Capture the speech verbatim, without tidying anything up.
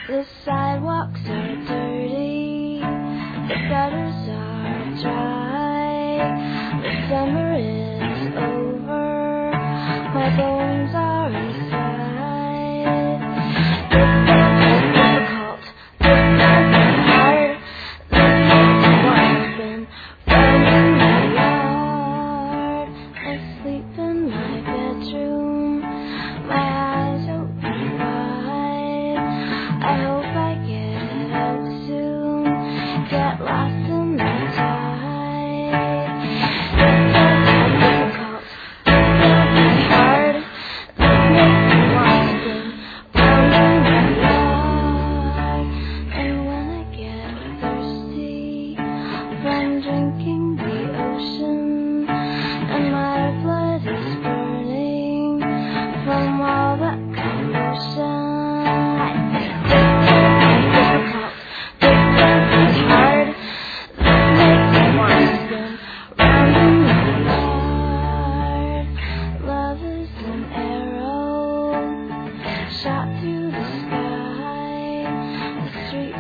The sidewalks are dirty, the gutters are dry. The summer is over, my bones are inside. This is difficult, this is hard. This makes me want to spin round in my yard. I sleep in my bedroom, my eyes open wide. I hope I get out soon, get lost in the tide. This is difficult, this is hard. This makes me want to spin round in my yard. And when I get thirsty from drinking the ocean, and my blood is burning from all that commotion, I think this is difficult, this is hard. This makes me want to spin round in my yard. Love is an arrow shot through the sky. The street